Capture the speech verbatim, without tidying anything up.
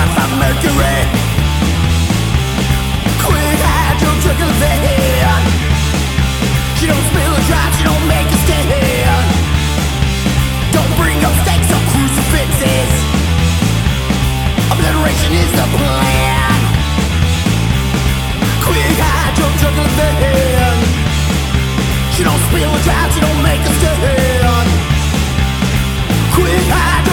five mercury. Quick hydro drug in the head. She don't spill a drop, she don't make a stand. Don't bring up stakes or crucifixes. Obliteration is the plan. Quick hydro drug in the head. She don't spill a drop, she don't make a stand. Quick hydro